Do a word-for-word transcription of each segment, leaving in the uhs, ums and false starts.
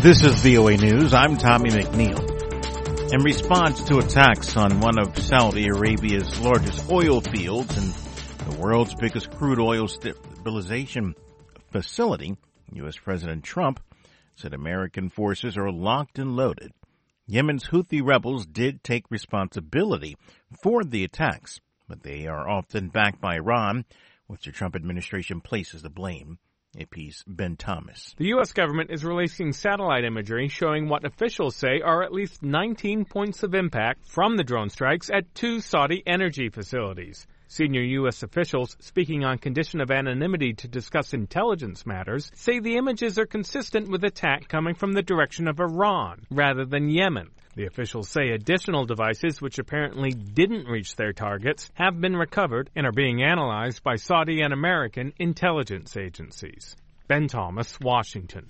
This is V O A News. I'm Tommy McNeil. In response to attacks on one of Saudi Arabia's largest oil fields and the world's biggest crude oil stabilization facility, U S. President Trump said American forces are locked and loaded. Yemen's Houthi rebels did take responsibility for the attacks, but they are often backed by Iran, which the Trump administration places the blame. A P's Ben Thomas. The U S government is releasing satellite imagery showing what officials say are at least nineteen points of impact from the drone strikes at two Saudi energy facilities. Senior U S officials, speaking on condition of anonymity to discuss intelligence matters, say the images are consistent with attack coming from the direction of Iran rather than Yemen. The officials say additional devices, which apparently didn't reach their targets, have been recovered and are being analyzed by Saudi and American intelligence agencies. Ben Thomas, Washington.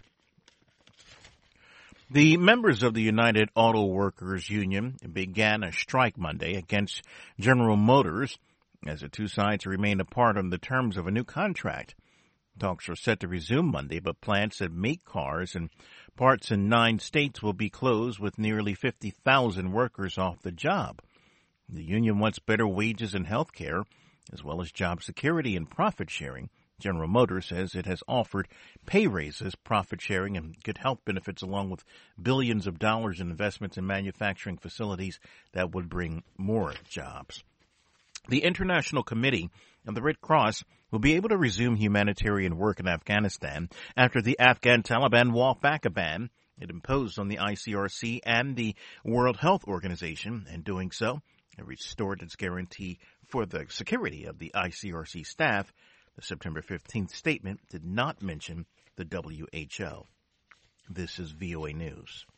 The members of the United Auto Workers Union began a strike Monday against General Motors as the two sides remain apart on the terms of a new contract. Talks are set to resume Monday, but plants that make cars and parts in nine states will be closed with nearly fifty thousand workers off the job. The union wants better wages and health care, as well as job security and profit sharing. General Motors says it has offered pay raises, profit sharing, and good health benefits, along with billions of dollars in investments in manufacturing facilities that would bring more jobs. The International Committee of the Red Cross will be able to resume humanitarian work in Afghanistan after the Afghan Taliban walked back a ban it imposed on the I C R C and the World Health Organization. In doing so, it restored its guarantee for the security of the I C R C staff. The September fifteenth statement did not mention the W H O. This is V O A News.